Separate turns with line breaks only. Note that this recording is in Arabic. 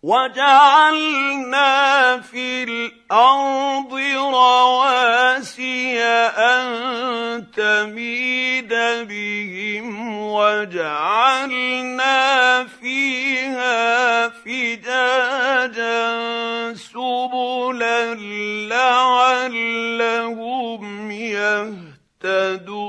وجعلنا في الأرض رواسي أن تميد بهم وجعلنا فيها فجاجا سبلا لعلهم يهتدون.